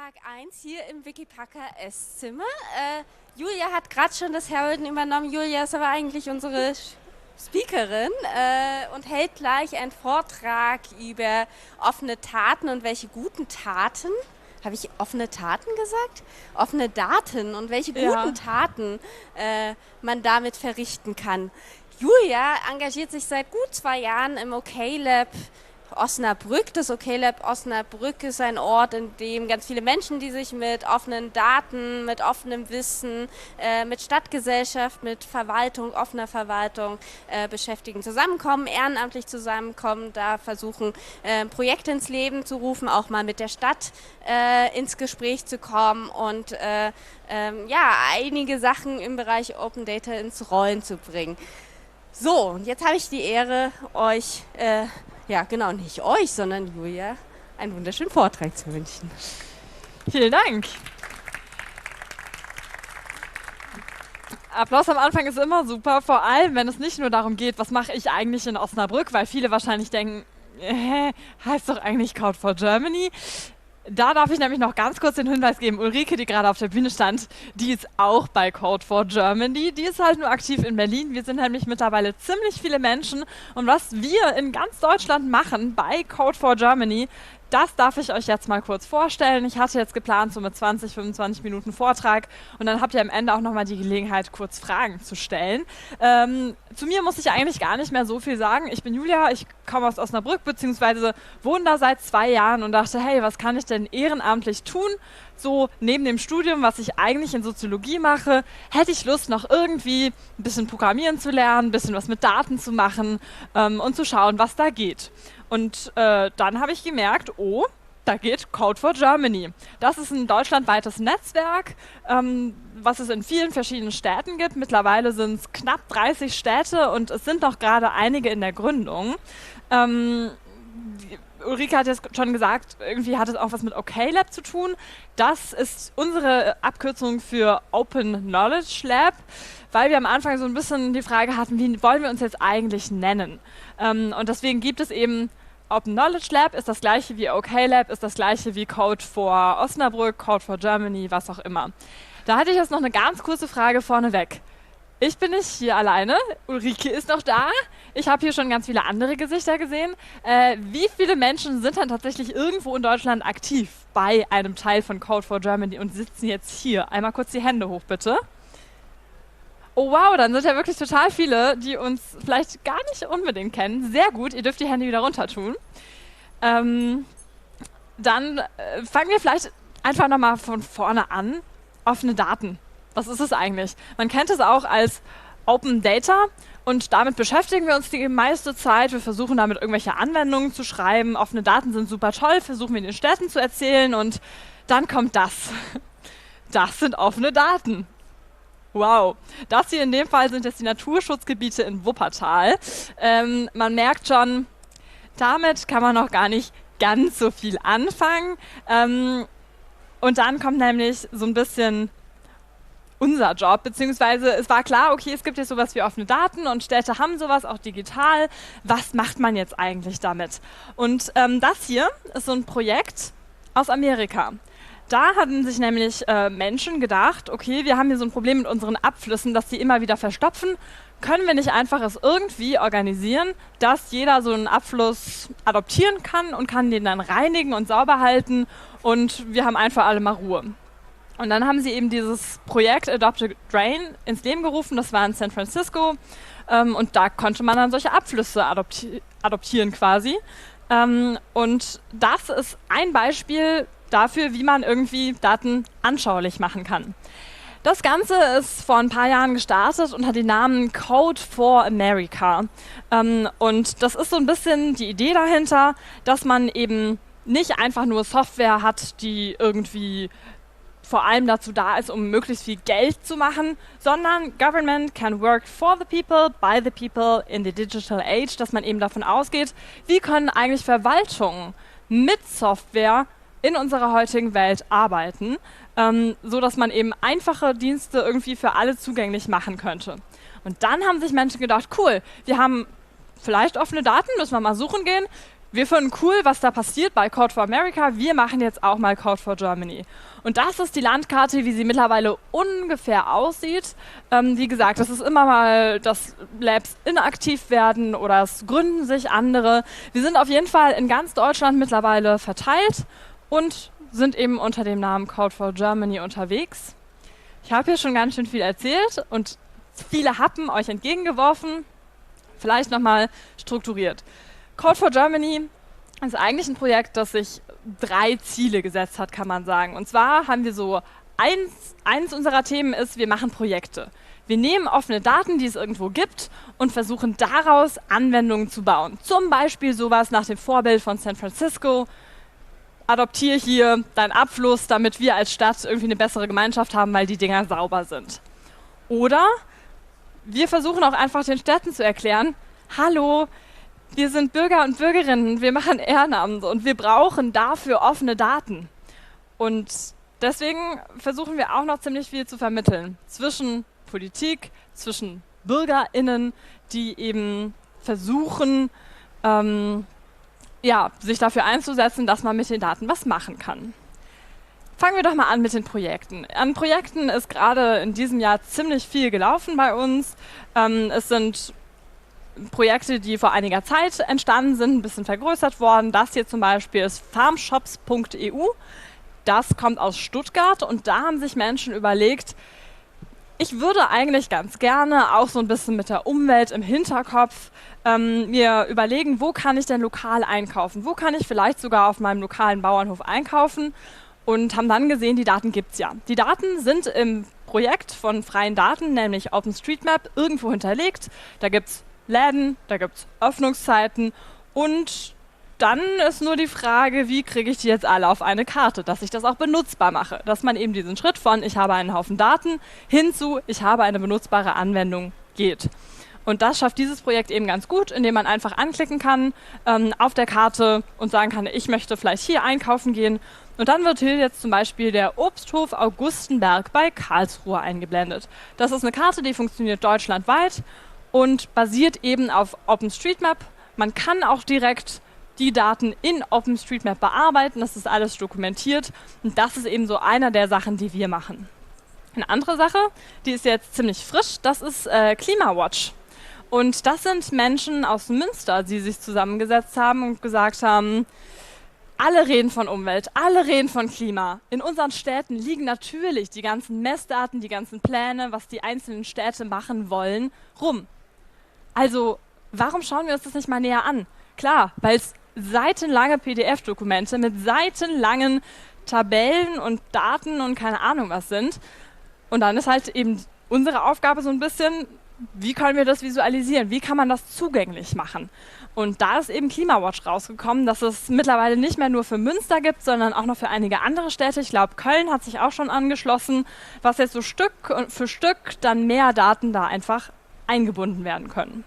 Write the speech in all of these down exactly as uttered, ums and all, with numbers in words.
Tag eins hier im Wikipacker Esszimmer. Äh, Julia hat gerade schon das Heralden übernommen. Julia ist aber eigentlich unsere Speakerin äh, und hält gleich einen Vortrag über offene Taten und welche guten Taten, habe ich offene Taten gesagt? Offene Daten und welche guten Ja. Taten äh, man damit verrichten kann. Julia engagiert sich seit gut zwei Jahren im OK-Lab Osnabrück. Das OK-Lab Osnabrück ist ein Ort, in dem ganz viele Menschen, die sich mit offenen Daten, mit offenem Wissen, äh, mit Stadtgesellschaft, mit Verwaltung, offener Verwaltung äh, beschäftigen, zusammenkommen, ehrenamtlich zusammenkommen, da versuchen, äh, Projekte ins Leben zu rufen, auch mal mit der Stadt äh, ins Gespräch zu kommen und äh, ähm, ja, einige Sachen im Bereich Open Data ins Rollen zu bringen. So, und jetzt habe ich die Ehre, euch, äh, ja genau, nicht euch, sondern Julia, einen wunderschönen Vortrag zu wünschen. Vielen Dank. Applaus am Anfang ist immer super, vor allem wenn es nicht nur darum geht, was mache ich eigentlich in Osnabrück, weil viele wahrscheinlich denken, äh, heißt doch eigentlich Code for Germany. Da darf ich nämlich noch ganz kurz den Hinweis geben, Ulrike, die gerade auf der Bühne stand, die ist auch bei Code for Germany. Die ist halt nur aktiv in Berlin. Wir sind nämlich mittlerweile ziemlich viele Menschen. Und was wir in ganz Deutschland machen bei Code for Germany, das darf ich euch jetzt mal kurz vorstellen. Ich hatte jetzt geplant, so mit zwanzig, fünfundzwanzig Minuten Vortrag. Und dann habt ihr am Ende auch nochmal die Gelegenheit, kurz Fragen zu stellen. Ähm, zu mir muss ich eigentlich gar nicht mehr so viel sagen. Ich bin Julia, ich komme aus Osnabrück, beziehungsweise wohne da seit zwei Jahren und dachte, hey, was kann ich denn ehrenamtlich tun? So neben dem Studium, was ich eigentlich in Soziologie mache, hätte ich Lust, noch irgendwie ein bisschen Programmieren zu lernen, ein bisschen was mit Daten zu machen ähm, und zu schauen, was da geht. Und äh, dann habe ich gemerkt, oh, da geht Code for Germany. Das ist ein deutschlandweites Netzwerk, ähm, was es in vielen verschiedenen Städten gibt. Mittlerweile sind es knapp dreißig Städte und es sind noch gerade einige in der Gründung. Ähm, Ulrike hat jetzt schon gesagt, irgendwie hat es auch was mit OK-Lab zu tun. Das ist unsere Abkürzung für Open Knowledge Lab, weil wir am Anfang so ein bisschen die Frage hatten, wie wollen wir uns jetzt eigentlich nennen? Ähm, und deswegen gibt es eben Open Knowledge Lab, ist das gleiche wie OK-Lab, ist das gleiche wie Code for Osnabrück, Code for Germany, was auch immer. Da hatte ich jetzt noch eine ganz kurze Frage vorneweg. Ich bin nicht hier alleine, Ulrike ist noch da. Ich habe hier schon ganz viele andere Gesichter gesehen. Äh, wie viele Menschen sind dann tatsächlich irgendwo in Deutschland aktiv bei einem Teil von Code for Germany und sitzen jetzt hier? Einmal kurz die Hände hoch, bitte. Oh wow, dann sind ja wirklich total viele, die uns vielleicht gar nicht unbedingt kennen. Sehr gut, ihr dürft die Hände wieder runter tun. Ähm, dann äh, fangen wir vielleicht einfach nochmal von vorne an. Offene Daten. Was ist es eigentlich? Man kennt es auch als Open Data und damit beschäftigen wir uns die meiste Zeit. Wir versuchen damit irgendwelche Anwendungen zu schreiben. Offene Daten sind super toll, versuchen wir in den Städten zu erzählen und dann kommt das. Das sind offene Daten. Wow, das hier in dem Fall sind jetzt die Naturschutzgebiete in Wuppertal. Ähm, man merkt schon, damit kann man noch gar nicht ganz so viel anfangen. Ähm, und dann kommt nämlich so ein bisschen unser Job, beziehungsweise es war klar, okay, es gibt jetzt sowas wie offene Daten und Städte haben sowas auch digital. Was macht man jetzt eigentlich damit? Und ähm, das hier ist so ein Projekt aus Amerika. Da hatten sich nämlich äh, Menschen gedacht, okay, wir haben hier so ein Problem mit unseren Abflüssen, dass die immer wieder verstopfen. Können wir nicht einfach es irgendwie organisieren, dass jeder so einen Abfluss adoptieren kann und kann den dann reinigen und sauber halten und wir haben einfach alle mal Ruhe. Und dann haben sie eben dieses Projekt Adopt a Drain ins Leben gerufen, das war in San Francisco ähm, und da konnte man dann solche Abflüsse adopti- adoptieren quasi. Ähm, und das ist ein Beispiel dafür, wie man irgendwie Daten anschaulich machen kann. Das Ganze ist vor ein paar Jahren gestartet und hat den Namen Code for America. Ähm, und das ist so ein bisschen die Idee dahinter, dass man eben nicht einfach nur Software hat, die irgendwie vor allem dazu da ist, um möglichst viel Geld zu machen, sondern Government can work for the people, by the people in the digital age, dass man eben davon ausgeht, wie können eigentlich Verwaltungen mit Software in unserer heutigen Welt arbeiten, ähm, so dass man eben einfache Dienste irgendwie für alle zugänglich machen könnte. Und dann haben sich Menschen gedacht, cool, wir haben vielleicht offene Daten, müssen wir mal suchen gehen. wir finden cool, was da passiert bei Code for America. Wir machen jetzt auch mal Code for Germany. Und das ist die Landkarte, wie sie mittlerweile ungefähr aussieht. Ähm, wie gesagt, das ist immer mal, dass Labs inaktiv werden oder es gründen sich andere. Wir sind auf jeden Fall in ganz Deutschland mittlerweile verteilt und sind eben unter dem Namen Code for Germany unterwegs. Ich habe hier schon ganz schön viel erzählt und viele Happen euch entgegengeworfen. Vielleicht nochmal strukturiert. Code for Germany ist eigentlich ein Projekt, das sich drei Ziele gesetzt hat, kann man sagen. Und zwar haben wir so, eins, eins unserer Themen ist, wir machen Projekte. Wir nehmen offene Daten, die es irgendwo gibt und versuchen daraus Anwendungen zu bauen. Zum Beispiel sowas nach dem Vorbild von San Francisco. Adoptiere hier deinen Abfluss, damit wir als Stadt irgendwie eine bessere Gemeinschaft haben, weil die Dinger sauber sind. Oder wir versuchen auch einfach den Städten zu erklären, hallo, wir sind Bürger und Bürgerinnen, wir machen Ehrenamt und wir brauchen dafür offene Daten. Und deswegen versuchen wir auch noch ziemlich viel zu vermitteln zwischen Politik, zwischen BürgerInnen, die eben versuchen, ähm, ja, sich dafür einzusetzen, dass man mit den Daten was machen kann. Fangen wir doch mal an mit den Projekten. An Projekten ist gerade in diesem Jahr ziemlich viel gelaufen bei uns. Ähm, es sind Projekte, die vor einiger Zeit entstanden sind, ein bisschen vergrößert worden. Das hier zum Beispiel ist farmshops punkt e u. Das kommt aus Stuttgart und da haben sich Menschen überlegt, ich würde eigentlich ganz gerne auch so ein bisschen mit der Umwelt im Hinterkopf ähm, mir überlegen, wo kann ich denn lokal einkaufen? Wo kann ich vielleicht sogar auf meinem lokalen Bauernhof einkaufen? Und haben dann gesehen, die Daten gibt es ja. Die Daten sind im Projekt von freien Daten, nämlich OpenStreetMap, irgendwo hinterlegt. Da gibt es Läden, da gibt es Öffnungszeiten und dann ist nur die Frage, wie kriege ich die jetzt alle auf eine Karte, dass ich das auch benutzbar mache. Dass man eben diesen Schritt von ich habe einen Haufen Daten hinzu ich habe eine benutzbare Anwendung geht. Und das schafft dieses Projekt eben ganz gut, indem man einfach anklicken kann ähm, auf der Karte und sagen kann, ich möchte vielleicht hier einkaufen gehen. Und dann wird hier jetzt zum Beispiel der Obsthof Augustenberg bei Karlsruhe eingeblendet. Das ist eine Karte, die funktioniert deutschlandweit und basiert eben auf OpenStreetMap. Man kann auch direkt die Daten in OpenStreetMap bearbeiten, das ist alles dokumentiert und das ist eben so einer der Sachen, die wir machen. Eine andere Sache, die ist jetzt ziemlich frisch, das ist äh, Klimawatch. Und das sind Menschen aus Münster, die sich zusammengesetzt haben und gesagt haben, alle reden von Umwelt, alle reden von Klima. In unseren Städten liegen natürlich die ganzen Messdaten, die ganzen Pläne, was die einzelnen Städte machen wollen, rum. Also, warum schauen wir uns das nicht mal näher an? Klar, weil es seitenlange P D F-Dokumente mit seitenlangen Tabellen und Daten und keine Ahnung was sind. Und dann ist halt eben unsere Aufgabe so ein bisschen, wie können wir das visualisieren? Wie kann man das zugänglich machen? Und da ist eben Klimawatch rausgekommen, dass es mittlerweile nicht mehr nur für Münster gibt, sondern auch noch für einige andere Städte. Ich glaube, Köln hat sich auch schon angeschlossen, was jetzt so Stück für Stück dann mehr Daten da einfach eingebunden werden können.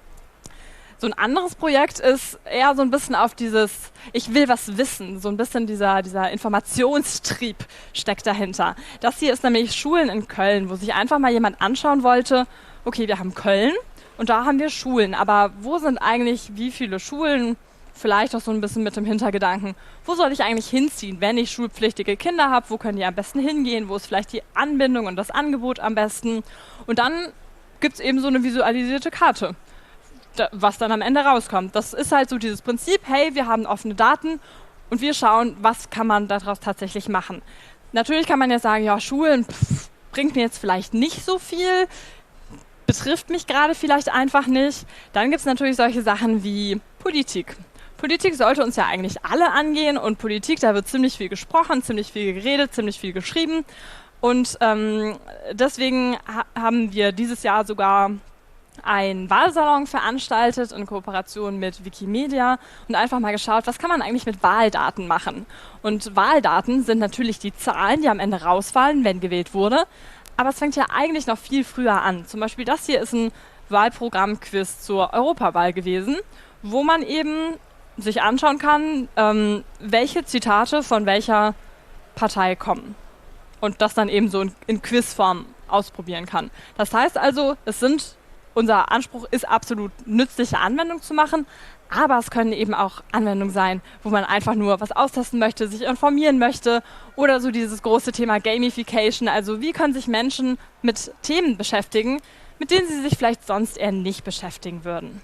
So ein anderes Projekt ist eher so ein bisschen auf dieses, ich will was wissen, so ein bisschen dieser, dieser Informationstrieb steckt dahinter. Das hier ist nämlich Schulen in Köln, wo sich einfach mal jemand anschauen wollte, okay, wir haben Köln und da haben wir Schulen, aber wo sind eigentlich wie viele Schulen? Vielleicht auch so ein bisschen mit dem Hintergedanken, wo soll ich eigentlich hinziehen, wenn ich schulpflichtige Kinder habe, wo können die am besten hingehen, wo ist vielleicht die Anbindung und das Angebot am besten? Und dann gibt es eben so eine visualisierte Karte, was dann am Ende rauskommt. Das ist halt so dieses Prinzip, hey, wir haben offene Daten und wir schauen, was kann man daraus tatsächlich machen. Natürlich kann man jetzt sagen, ja, Schulen pff, bringt mir jetzt vielleicht nicht so viel, betrifft mich gerade vielleicht einfach nicht. Dann gibt es natürlich solche Sachen wie Politik. Politik sollte uns ja eigentlich alle angehen und Politik, da wird ziemlich viel gesprochen, ziemlich viel geredet, ziemlich viel geschrieben und ähm, deswegen ha- haben wir dieses Jahr sogar einen Wahlsalon veranstaltet in Kooperation mit Wikimedia und einfach mal geschaut, was kann man eigentlich mit Wahldaten machen. Und Wahldaten sind natürlich die Zahlen, die am Ende rausfallen, wenn gewählt wurde, aber es fängt ja eigentlich noch viel früher an. Zum Beispiel das hier ist ein Wahlprogramm-Quiz zur Europawahl gewesen, wo man eben sich anschauen kann, ähm, welche Zitate von welcher Partei kommen und das dann eben so in, in Quizform ausprobieren kann. Das heißt also, es sind Unser Anspruch ist absolut, nützliche Anwendung zu machen, Aber es können eben auch Anwendungen sein, wo man einfach nur was austesten möchte, sich informieren möchte oder so dieses große Thema Gamification. Also wie können sich Menschen mit Themen beschäftigen, mit denen sie sich vielleicht sonst eher nicht beschäftigen würden.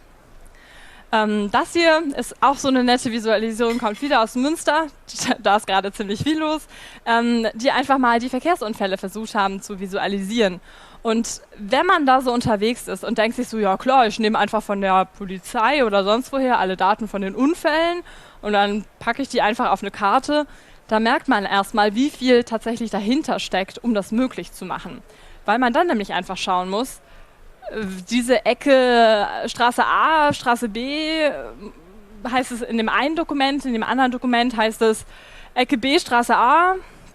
Ähm, das hier ist auch so eine nette Visualisierung, kommt wieder aus Münster, da ist gerade ziemlich viel los, ähm, die einfach mal die Verkehrsunfälle versucht haben zu visualisieren. Und wenn man da so unterwegs ist und denkt sich so, ja klar, ich nehme einfach von der Polizei oder sonst woher alle Daten von den Unfällen und dann packe ich die einfach auf eine Karte, da merkt man erstmal, wie viel tatsächlich dahinter steckt, um das möglich zu machen. Weil man dann nämlich einfach schauen muss, diese Ecke Straße A, Straße B, heißt es in dem einen Dokument, in dem anderen Dokument heißt es Ecke B, Straße A.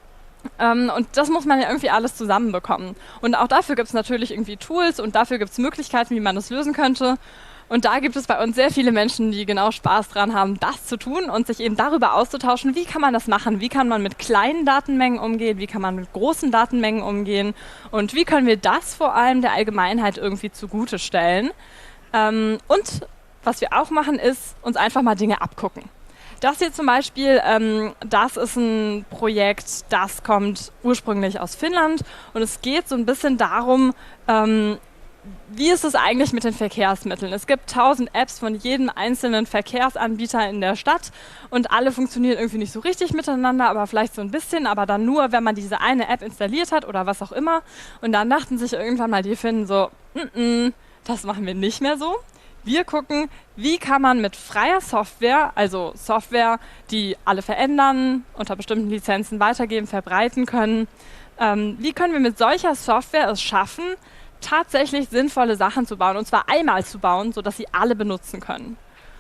Ähm, und das muss man ja irgendwie alles zusammenbekommen. Und auch dafür gibt es natürlich irgendwie Tools und dafür gibt es Möglichkeiten, wie man das lösen könnte. Und da gibt es bei uns sehr viele Menschen, die genau Spaß dran haben, das zu tun und sich eben darüber auszutauschen, wie kann man das machen, wie kann man mit kleinen Datenmengen umgehen, wie kann man mit großen Datenmengen umgehen und wie können wir das vor allem der Allgemeinheit irgendwie zugute stellen. Ähm, und was wir auch machen, ist uns einfach mal Dinge abgucken. Das hier zum Beispiel, ähm, das ist ein Projekt, das kommt ursprünglich aus Finnland und es geht so ein bisschen darum, ähm, wie ist es eigentlich mit den Verkehrsmitteln? Es gibt tausend Apps von jedem einzelnen Verkehrsanbieter in der Stadt und alle funktionieren irgendwie nicht so richtig miteinander, aber vielleicht so ein bisschen, aber dann nur, wenn man diese eine App installiert hat oder was auch immer. Und dann dachten sich irgendwann mal die Finnen so, mm -mm, das machen wir nicht mehr so. Wir gucken, wie kann man mit freier Software, also Software, die alle verändern, unter bestimmten Lizenzen weitergeben, verbreiten können, ähm, wie können wir mit solcher Software es schaffen, tatsächlich sinnvolle Sachen zu bauen, und zwar einmal zu bauen, sodass sie alle benutzen können.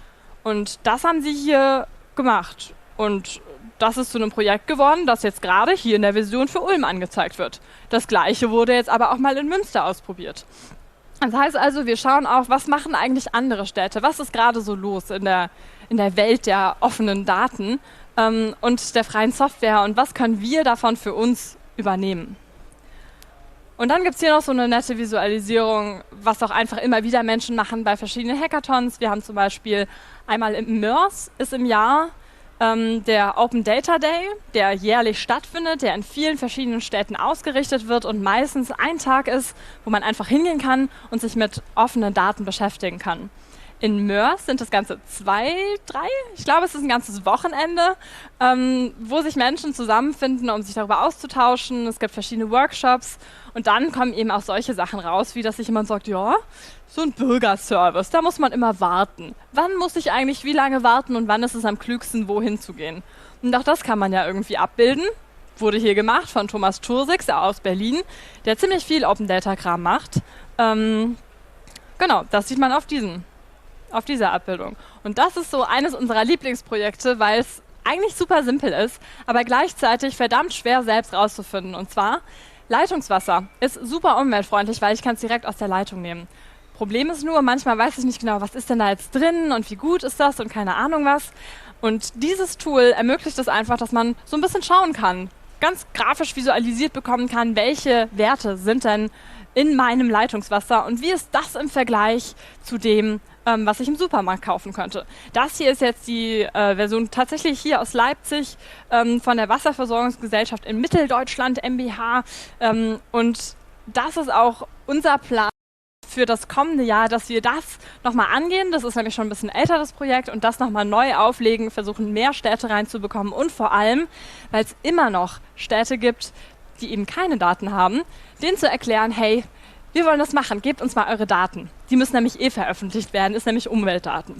Und das haben sie hier gemacht. Und das ist zu einem Projekt geworden, das jetzt gerade hier in der Vision für Ulm angezeigt wird. Das Gleiche wurde jetzt aber auch mal in Münster ausprobiert. Das heißt also, wir schauen auch, was machen eigentlich andere Städte? Was ist gerade so los in der, in der Welt der offenen Daten ähm, und der freien Software und was können wir davon für uns übernehmen? Und dann gibt es hier noch so eine nette Visualisierung, was auch einfach immer wieder Menschen machen bei verschiedenen Hackathons. Wir haben zum Beispiel einmal im MERS ist im Jahr ähm, der Open Data Day, der jährlich stattfindet, der in vielen verschiedenen Städten ausgerichtet wird und meistens ein Tag ist, wo man einfach hingehen kann und sich mit offenen Daten beschäftigen kann. In MERS sind das Ganze zwei, drei, ich glaube, es ist ein ganzes Wochenende, ähm, wo sich Menschen zusammenfinden, um sich darüber auszutauschen. Es gibt verschiedene Workshops und dann kommen eben auch solche Sachen raus, wie dass sich jemand sagt, ja, so ein Bürgerservice, da muss man immer warten. Wann muss ich eigentlich wie lange warten und wann ist es am klügsten, wohin zu gehen? Und auch das kann man ja irgendwie abbilden. Wurde hier gemacht von Thomas Tursix aus Berlin, der ziemlich viel Open Data Kram macht. Ähm, genau, das sieht man auf diesen. auf dieser Abbildung. Und das ist so eines unserer Lieblingsprojekte, weil es eigentlich super simpel ist, aber gleichzeitig verdammt schwer selbst rauszufinden. Und zwar, Leitungswasser ist super umweltfreundlich, weil ich kann es direkt aus der Leitung nehmen. Problem ist nur, manchmal weiß ich nicht genau, was ist denn da jetzt drin und wie gut ist das und keine Ahnung was. Und dieses Tool ermöglicht es einfach, dass man so ein bisschen schauen kann, ganz grafisch visualisiert bekommen kann, welche Werte sind denn in meinem Leitungswasser und wie ist das im Vergleich zu dem, ähm, was ich im Supermarkt kaufen könnte. Das hier ist jetzt die äh, Version tatsächlich hier aus Leipzig ähm, von der Wasserversorgungsgesellschaft in Mitteldeutschland MbH ähm, und das ist auch unser Plan für das kommende Jahr, dass wir das nochmal angehen. Das ist nämlich schon ein bisschen älter, das Projekt, und das nochmal neu auflegen, versuchen mehr Städte reinzubekommen und vor allem, weil es immer noch Städte gibt, die eben keine Daten haben, denen zu erklären, hey, wir wollen das machen, gebt uns mal eure Daten. Die müssen nämlich eh veröffentlicht werden, ist nämlich Umweltdaten.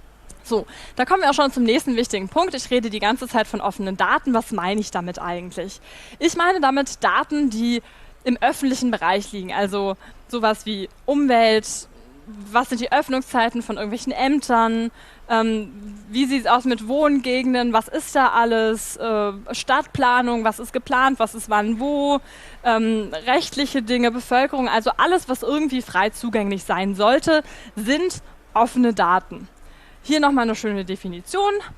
So, da kommen wir auch schon zum nächsten wichtigen Punkt. Ich rede die ganze Zeit von offenen Daten. Was meine ich damit eigentlich? Ich meine damit Daten, die im öffentlichen Bereich liegen, also sowas wie Umwelt, was sind die Öffnungszeiten von irgendwelchen Ämtern, ähm, wie sieht es aus mit Wohngegenden, was ist da alles, äh, Stadtplanung, was ist geplant, was ist wann wo, ähm, rechtliche Dinge, Bevölkerung, also alles, was irgendwie frei zugänglich sein sollte, sind offene Daten. Hier nochmal eine schöne Definition.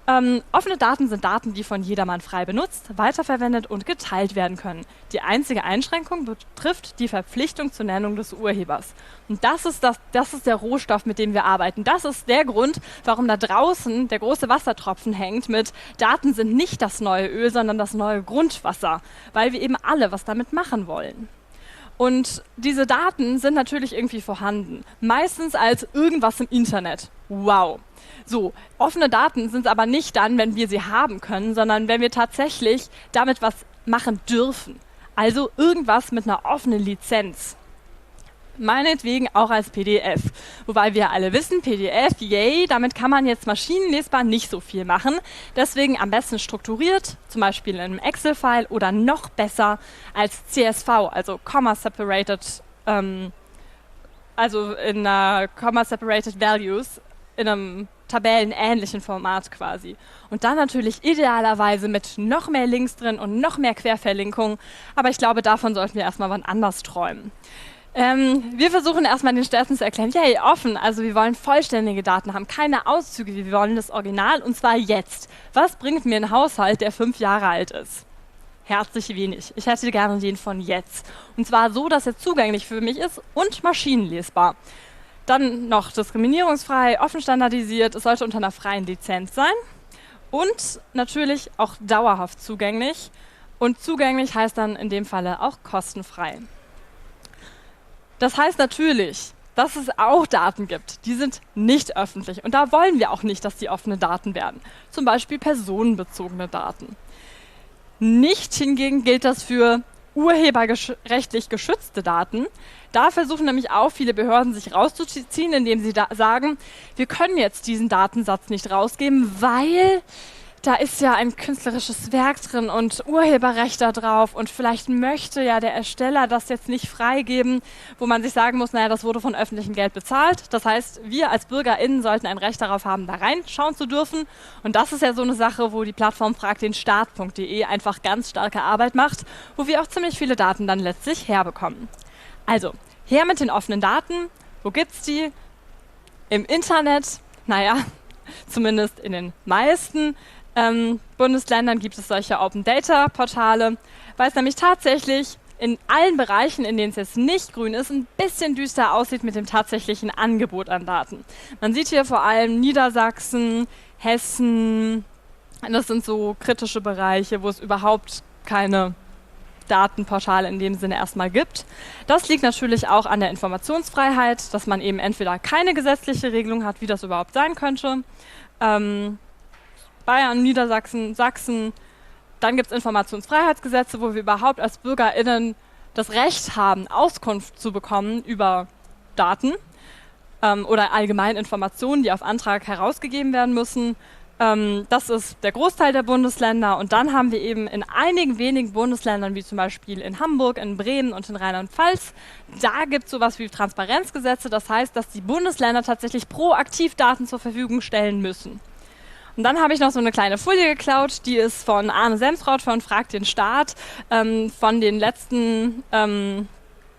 Ähm, offene Daten sind Daten, die von jedermann frei benutzt, weiterverwendet und geteilt werden können. Die einzige Einschränkung betrifft die Verpflichtung zur Nennung des Urhebers. Und das ist, das, das ist der Rohstoff, mit dem wir arbeiten. Das ist der Grund, warum da draußen der große Wassertropfen hängt mit Daten sind nicht das neue Öl, sondern das neue Grundwasser, weil wir eben alle was damit machen wollen. Und diese Daten sind natürlich irgendwie vorhanden, meistens als irgendwas im Internet. Wow. So, offene Daten sind es aber nicht dann, wenn wir sie haben können, sondern wenn wir tatsächlich damit was machen dürfen. Also irgendwas mit einer offenen Lizenz. Meinetwegen auch als P D F. Wobei wir alle wissen, P D F, yay, damit kann man jetzt maschinenlesbar nicht so viel machen. Deswegen am besten strukturiert, zum Beispiel in einem Excel-File oder noch besser als C S V, also Comma Separated, ähm, also in einer Comma Separated Values, in einem tabellenähnlichen Format quasi. Und dann natürlich idealerweise mit noch mehr Links drin und noch mehr Querverlinkungen. Aber ich glaube, davon sollten wir erstmal wann anders träumen. Ähm, wir versuchen erstmal den Städten zu erklären, yay, offen, also wir wollen vollständige Daten haben, keine Auszüge, wir wollen das Original und zwar jetzt. Was bringt mir ein Haushalt, der fünf Jahre alt ist? Herzlich wenig. Ich hätte gerne den von jetzt. Und zwar so, dass er zugänglich für mich ist und maschinenlesbar. Dann noch diskriminierungsfrei, offen standardisiert, es sollte unter einer freien Lizenz sein und natürlich auch dauerhaft zugänglich. Und zugänglich heißt dann in dem Falle auch kostenfrei. Das heißt natürlich, dass es auch Daten gibt, die sind nicht öffentlich. Und da wollen wir auch nicht, dass die offene Daten werden. Zum Beispiel personenbezogene Daten. Nicht hingegen gilt das für urheberrechtlich geschützte Daten. Da versuchen nämlich auch viele Behörden sich rauszuziehen, indem sie da sagen, wir können jetzt diesen Datensatz nicht rausgeben, weil da ist ja ein künstlerisches Werk drin und Urheberrecht da drauf und vielleicht möchte ja der Ersteller das jetzt nicht freigeben, wo man sich sagen muss, naja, das wurde von öffentlichem Geld bezahlt. Das heißt, wir als BürgerInnen sollten ein Recht darauf haben, da reinschauen zu dürfen. Und das ist ja so eine Sache, wo die Plattform fragt den Staat punkt de einfach ganz starke Arbeit macht, wo wir auch ziemlich viele Daten dann letztlich herbekommen. Also, her mit den offenen Daten. Wo gibt's die? Im Internet. Naja, zumindest in den meisten Ähm, Bundesländern gibt es solche Open-Data-Portale, weil es nämlich tatsächlich in allen Bereichen, in denen es jetzt nicht grün ist, ein bisschen düster aussieht mit dem tatsächlichen Angebot an Daten. Man sieht hier vor allem Niedersachsen, Hessen, das sind so kritische Bereiche, wo es überhaupt keine Datenportale in dem Sinne erstmal gibt. Das liegt natürlich auch an der Informationsfreiheit, dass man eben entweder keine gesetzliche Regelung hat, wie das überhaupt sein könnte, ähm, Bayern, Niedersachsen, Sachsen. Dann gibt es Informationsfreiheitsgesetze, wo wir überhaupt als BürgerInnen das Recht haben, Auskunft zu bekommen über Daten ähm, oder allgemein Informationen, die auf Antrag herausgegeben werden müssen. Ähm, das ist der Großteil der Bundesländer. Und dann haben wir eben in einigen wenigen Bundesländern, wie zum Beispiel in Hamburg, in Bremen und in Rheinland-Pfalz, da gibt es sowas wie Transparenzgesetze. Das heißt, dass die Bundesländer tatsächlich proaktiv Daten zur Verfügung stellen müssen. Und dann habe ich noch so eine kleine Folie geklaut, die ist von Arne Semsrott von Frag den Staat, ähm, von den letzten ähm,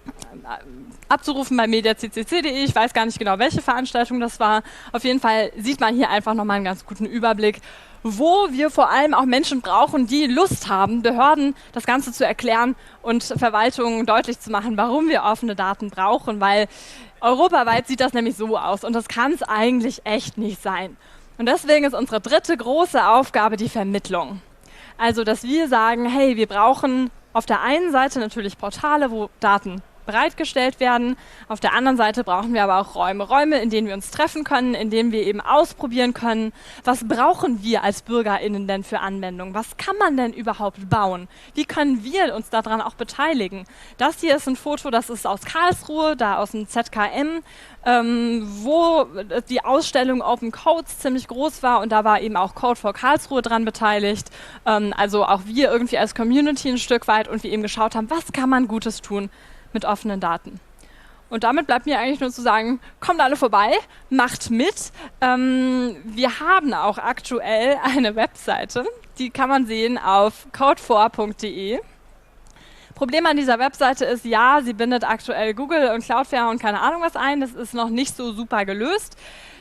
abzurufen bei media punkt c c c punkt de. Ich weiß gar nicht genau, welche Veranstaltung das war. Auf jeden Fall sieht man hier einfach nochmal einen ganz guten Überblick, wo wir vor allem auch Menschen brauchen, die Lust haben, Behörden das Ganze zu erklären und Verwaltungen deutlich zu machen, warum wir offene Daten brauchen, weil europaweit sieht das nämlich so aus und das kann es eigentlich echt nicht sein. Und deswegen ist unsere dritte große Aufgabe die Vermittlung. Also, dass wir sagen, hey, wir brauchen auf der einen Seite natürlich Portale, wo Daten bereitgestellt werden. Auf der anderen Seite brauchen wir aber auch Räume. Räume, in denen wir uns treffen können, in denen wir eben ausprobieren können, was brauchen wir als BürgerInnen denn für Anwendungen? Was kann man denn überhaupt bauen? Wie können wir uns daran auch beteiligen? Das hier ist ein Foto, das ist aus Karlsruhe, da aus dem Z K M, ähm, wo die Ausstellung Open Codes ziemlich groß war und da war eben auch Code for Karlsruhe dran beteiligt. Ähm, also auch wir irgendwie als Community ein Stück weit und wir eben geschaut haben, was kann man Gutes tun mit offenen Daten. Und damit bleibt mir eigentlich nur zu sagen, kommt alle vorbei, macht mit. Ähm, wir haben auch aktuell eine Webseite, die kann man sehen auf code four punkt de. Problem an dieser Webseite ist, ja, sie bindet aktuell Google und Cloudflare und keine Ahnung was ein, das ist noch nicht so super gelöst.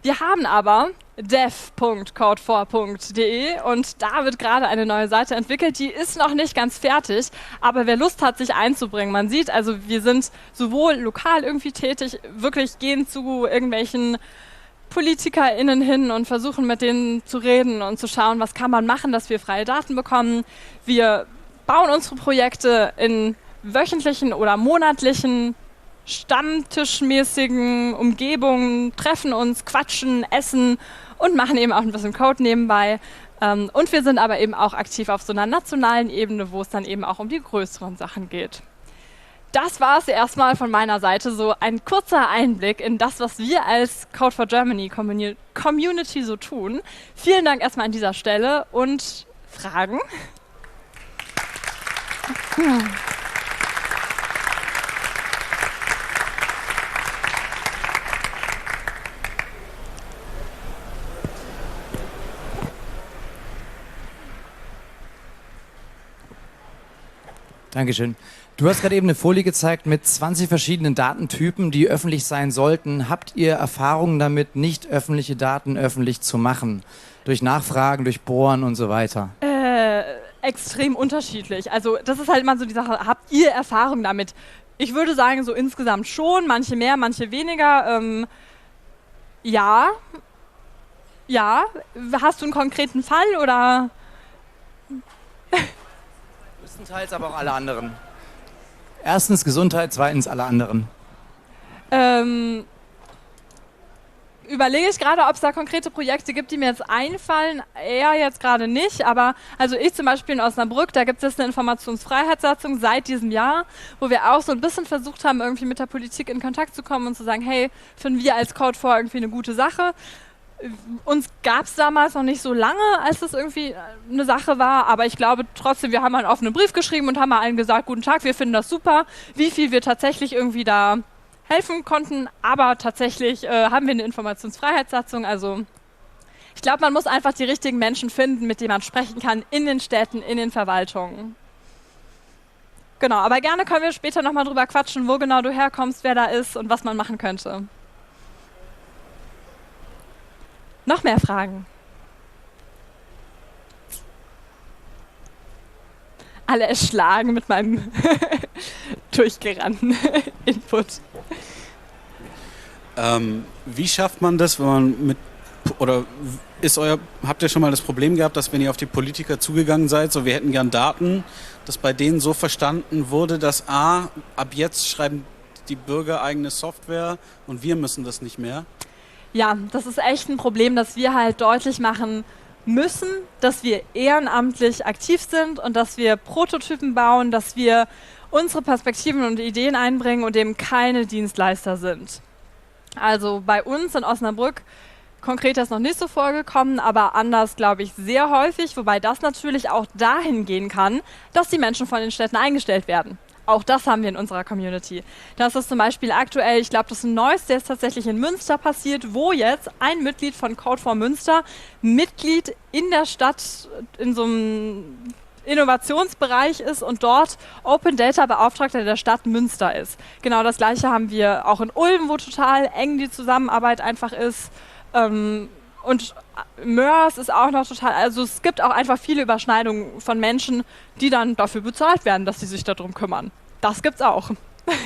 Wir haben aber dev punkt code four punkt de und da wird gerade eine neue Seite entwickelt, die ist noch nicht ganz fertig, aber wer Lust hat, sich einzubringen, man sieht, also wir sind sowohl lokal irgendwie tätig, wirklich gehen zu irgendwelchen PolitikerInnen hin und versuchen mit denen zu reden und zu schauen, was kann man machen, dass wir freie Daten bekommen. Wir bauen unsere Projekte in wöchentlichen oder monatlichen stammtischmäßigen Umgebungen, treffen uns, quatschen, essen und machen eben auch ein bisschen Code nebenbei. Ähm, und wir sind aber eben auch aktiv auf so einer nationalen Ebene, wo es dann eben auch um die größeren Sachen geht. Das war es erstmal von meiner Seite, so ein kurzer Einblick in das, was wir als Code for Germany Community so tun. Vielen Dank erstmal an dieser Stelle und Fragen? Hm. Dankeschön. Du hast gerade eben eine Folie gezeigt mit zwanzig verschiedenen Datentypen, die öffentlich sein sollten. Habt ihr Erfahrungen damit, nicht öffentliche Daten öffentlich zu machen? Durch Nachfragen, durch Bohren und so weiter? Äh, extrem unterschiedlich. Also das ist halt immer so die Sache, habt ihr Erfahrung damit? Ich würde sagen, so insgesamt schon, manche mehr, manche weniger. Ähm, ja. Ja. Hast du einen konkreten Fall oder? Größtenteils, aber auch alle anderen. Erstens Gesundheit, zweitens alle anderen. Ähm, überlege ich gerade, ob es da konkrete Projekte gibt, die mir jetzt einfallen. Eher jetzt gerade nicht, aber also ich zum Beispiel in Osnabrück, da gibt es eine Informationsfreiheitssatzung seit diesem Jahr, wo wir auch so ein bisschen versucht haben, irgendwie mit der Politik in Kontakt zu kommen und zu sagen, hey, finden wir als Code for irgendwie eine gute Sache. Uns gab es damals noch nicht so lange, als das irgendwie eine Sache war, aber ich glaube trotzdem, wir haben einen offenen Brief geschrieben und haben mal allen gesagt, guten Tag, wir finden das super, wie viel wir tatsächlich irgendwie da helfen konnten, aber tatsächlich äh, haben wir eine Informationsfreiheitssatzung, also ich glaube, man muss einfach die richtigen Menschen finden, mit denen man sprechen kann, in den Städten, in den Verwaltungen. Genau, aber gerne können wir später nochmal drüber quatschen, wo genau du herkommst, wer da ist und was man machen könnte. Noch mehr Fragen? Alle erschlagen mit meinem durchgerannten Input. Ähm, wie schafft man das, wenn man mit, oder ist euer, habt ihr schon mal das Problem gehabt, dass wenn ihr auf die Politiker zugegangen seid, so wir hätten gern Daten, dass bei denen so verstanden wurde, dass A, ab jetzt schreiben die Bürger eigene Software und wir müssen das nicht mehr? Ja, das ist echt ein Problem, dass wir halt deutlich machen müssen, dass wir ehrenamtlich aktiv sind und dass wir Prototypen bauen, dass wir unsere Perspektiven und Ideen einbringen und eben keine Dienstleister sind. Also bei uns in Osnabrück konkret ist noch nicht so vorgekommen, aber anders glaube ich sehr häufig, wobei das natürlich auch dahin gehen kann, dass die Menschen von den Städten eingestellt werden. Auch das haben wir in unserer Community. Das ist zum Beispiel aktuell, ich glaube, das ist ein neues, der ist tatsächlich in Münster passiert, wo jetzt ein Mitglied von Code for Münster Mitglied in der Stadt in so einem Innovationsbereich ist und dort Open Data Beauftragter der Stadt Münster ist. Genau das Gleiche haben wir auch in Ulm, wo total eng die Zusammenarbeit einfach ist. Ähm, Und Mörs ist auch noch total, also es gibt auch einfach viele Überschneidungen von Menschen, die dann dafür bezahlt werden, dass sie sich darum kümmern. Das gibt's auch. Und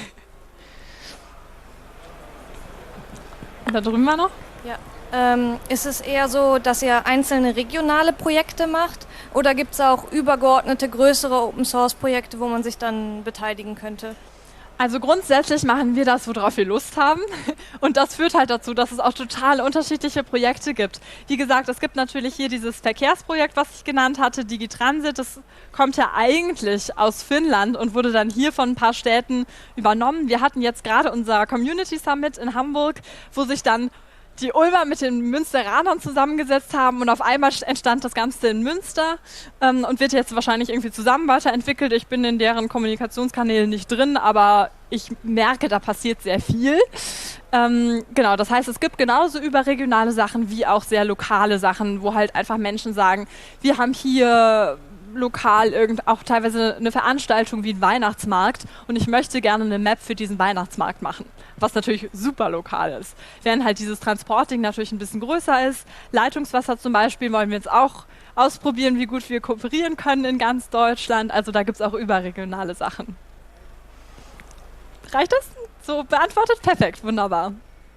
da drüben war noch? Ja. Ähm, ist es eher so, dass ihr einzelne regionale Projekte macht oder gibt es auch übergeordnete, größere Open-Source-Projekte, wo man sich dann beteiligen könnte? Also grundsätzlich machen wir das, worauf wir Lust haben. Und das führt halt dazu, dass es auch total unterschiedliche Projekte gibt. Wie gesagt, es gibt natürlich hier dieses Verkehrsprojekt, was ich genannt hatte, Digitransit. Das kommt ja eigentlich aus Finnland und wurde dann hier von ein paar Städten übernommen. Wir hatten jetzt gerade unser Community Summit in Hamburg, wo sich dann die Ulmer mit den Münsteranern zusammengesetzt haben und auf einmal entstand das Ganze in Münster ähm, und wird jetzt wahrscheinlich irgendwie zusammen weiterentwickelt. Ich bin in deren Kommunikationskanälen nicht drin, aber ich merke, da passiert sehr viel. Ähm, genau, das heißt, es gibt genauso überregionale Sachen wie auch sehr lokale Sachen, wo halt einfach Menschen sagen, wir haben hier lokal irgend auch teilweise eine Veranstaltung wie ein Weihnachtsmarkt und ich möchte gerne eine Map für diesen Weihnachtsmarkt machen, was natürlich super lokal ist. Während halt dieses Transporting natürlich ein bisschen größer ist. Leitungswasser zum Beispiel wollen wir jetzt auch ausprobieren, wie gut wir kooperieren können in ganz Deutschland. Also da gibt es auch überregionale Sachen. Reicht das? So beantwortet? Perfekt, wunderbar.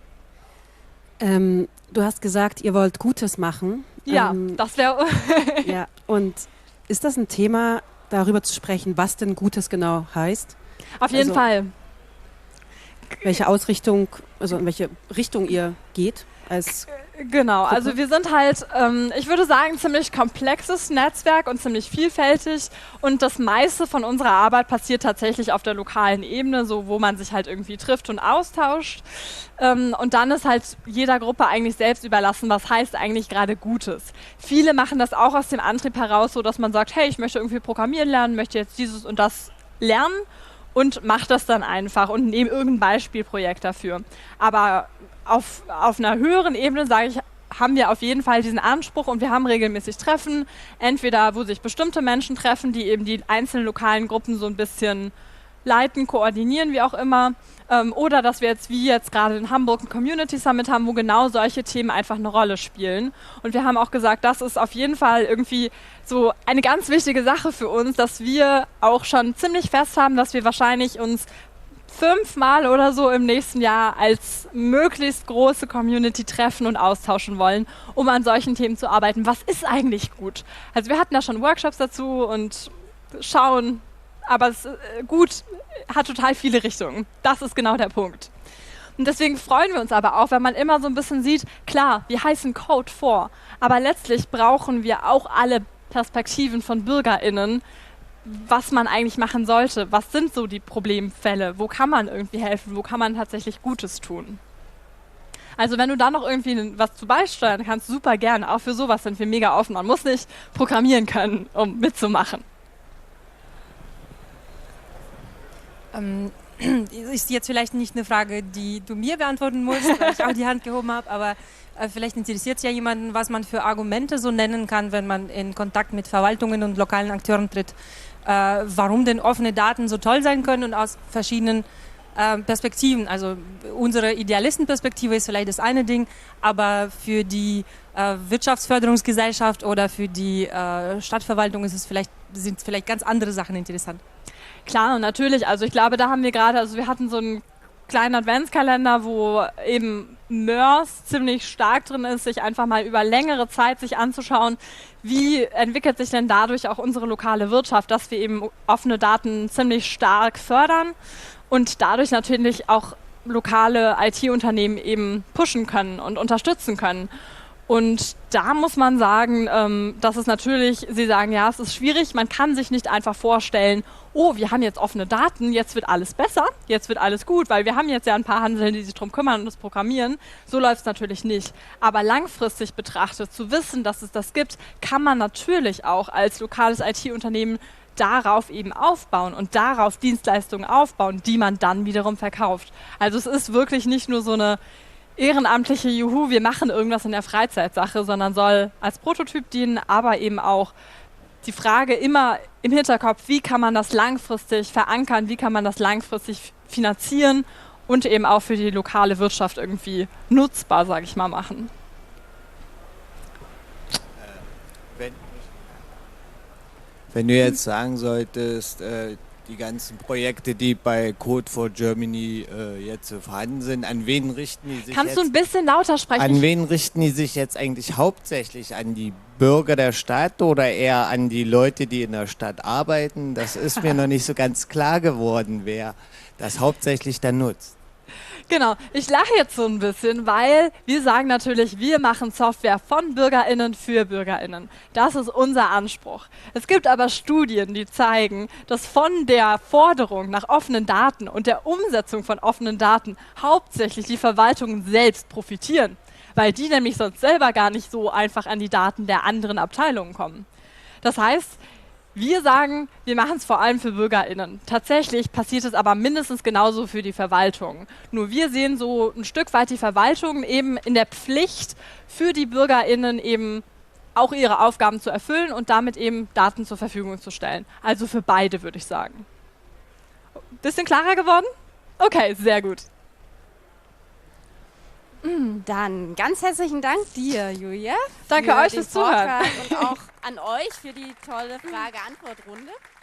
Ähm, du hast gesagt, ihr wollt Gutes machen. Ja, ähm, das wäre... ja, und ist das ein Thema, darüber zu sprechen, was denn Gutes genau heißt? Auf jeden Also, Fall. Welche Ausrichtung, also in welche Richtung ihr geht als Genau, Gruppe? also wir sind halt, ähm, ich würde sagen, ein ziemlich komplexes Netzwerk und ziemlich vielfältig und das meiste von unserer Arbeit passiert tatsächlich auf der lokalen Ebene, so wo man sich halt irgendwie trifft und austauscht. Ähm, und dann ist halt jeder Gruppe eigentlich selbst überlassen, was heißt eigentlich gerade Gutes. Viele machen das auch aus dem Antrieb heraus, so dass man sagt, hey, ich möchte irgendwie programmieren lernen, möchte jetzt dieses und das lernen und macht das dann einfach und nehme irgendein Beispielprojekt dafür. Aber Auf, auf einer höheren Ebene, sage ich, haben wir auf jeden Fall diesen Anspruch und wir haben regelmäßig Treffen, entweder wo sich bestimmte Menschen treffen, die eben die einzelnen lokalen Gruppen so ein bisschen leiten, koordinieren, wie auch immer, ähm, oder dass wir jetzt wie jetzt gerade in Hamburg ein Community Summit haben, wo genau solche Themen einfach eine Rolle spielen. Und wir haben auch gesagt, das ist auf jeden Fall irgendwie so eine ganz wichtige Sache für uns, dass wir auch schon ziemlich fest haben, dass wir wahrscheinlich uns fünfmal oder so im nächsten Jahr als möglichst große Community treffen und austauschen wollen, um an solchen Themen zu arbeiten. Was ist eigentlich gut? Also wir hatten da schon Workshops dazu und schauen, aber es, äh, gut hat total viele Richtungen. Das ist genau der Punkt. Und deswegen freuen wir uns aber auch, wenn man immer so ein bisschen sieht, klar, wir heißen Code vor, aber letztlich brauchen wir auch alle Perspektiven von BürgerInnen, was man eigentlich machen sollte. Was sind so die Problemfälle? Wo kann man irgendwie helfen? Wo kann man tatsächlich Gutes tun? Also wenn du da noch irgendwie was zu beisteuern kannst, super gerne. Auch für sowas sind wir mega offen. Man muss nicht programmieren können, um mitzumachen. Ähm, ist jetzt vielleicht nicht eine Frage, die du mir beantworten musst, weil ich auch die Hand gehoben habe, aber äh, vielleicht interessiert es ja jemanden, was man für Argumente so nennen kann, wenn man in Kontakt mit Verwaltungen und lokalen Akteuren tritt, äh, warum denn offene Daten so toll sein können und aus verschiedenen äh, Perspektiven. Also unsere Idealistenperspektive ist vielleicht das eine Ding, aber für die äh, Wirtschaftsförderungsgesellschaft oder für die äh, Stadtverwaltung ist es vielleicht, sind vielleicht ganz andere Sachen interessant. Klar, und natürlich, also ich glaube, da haben wir gerade, also wir hatten so einen kleinen Adventskalender, wo eben M E R S ziemlich stark drin ist, sich einfach mal über längere Zeit sich anzuschauen, wie entwickelt sich denn dadurch auch unsere lokale Wirtschaft, dass wir eben offene Daten ziemlich stark fördern und dadurch natürlich auch lokale I T-Unternehmen eben pushen können und unterstützen können. Und da muss man sagen, ähm, dass es natürlich, Sie sagen, ja, es ist schwierig, man kann sich nicht einfach vorstellen, oh, wir haben jetzt offene Daten, jetzt wird alles besser, jetzt wird alles gut, weil wir haben jetzt ja ein paar Handeln, die sich darum kümmern und das programmieren. So läuft es natürlich nicht. Aber langfristig betrachtet, zu wissen, dass es das gibt, kann man natürlich auch als lokales I T-Unternehmen darauf eben aufbauen und darauf Dienstleistungen aufbauen, die man dann wiederum verkauft. Also es ist wirklich nicht nur so eine ehrenamtliche Juhu, wir machen irgendwas in der Freizeitsache, sondern soll als Prototyp dienen, aber eben auch die Frage immer im Hinterkopf, wie kann man das langfristig verankern, wie kann man das langfristig finanzieren und eben auch für die lokale Wirtschaft irgendwie nutzbar, sage ich mal, machen. Wenn, wenn du jetzt sagen solltest, äh, die ganzen Projekte, die bei Code for Germany äh, jetzt so vorhanden sind, an wen richten die sich Kannst jetzt? du ein bisschen lauter sprechen? An wen richten die sich jetzt eigentlich hauptsächlich? An die Bürger der Stadt oder eher an die Leute, die in der Stadt arbeiten? Das ist mir noch nicht so ganz klar geworden, wer das hauptsächlich dann nutzt. Genau, ich lache jetzt so ein bisschen, weil wir sagen natürlich, wir machen Software von BürgerInnen für BürgerInnen. Das ist unser Anspruch. Es gibt aber Studien, die zeigen, dass von der Forderung nach offenen Daten und der Umsetzung von offenen Daten hauptsächlich die Verwaltungen selbst profitieren, weil die nämlich sonst selber gar nicht so einfach an die Daten der anderen Abteilungen kommen. Das heißt, wir sagen, wir machen es vor allem für BürgerInnen. Tatsächlich passiert es aber mindestens genauso für die Verwaltung. Nur wir sehen so ein Stück weit die Verwaltung eben in der Pflicht, für die BürgerInnen eben auch ihre Aufgaben zu erfüllen und damit eben Daten zur Verfügung zu stellen. Also für beide, würde ich sagen. Bisschen klarer geworden? Okay, sehr gut. Dann ganz herzlichen Dank dir, Julia. Danke für euch den fürs Zuhören. Vortrag und auch an euch für die tolle Frage-Antwort-Runde.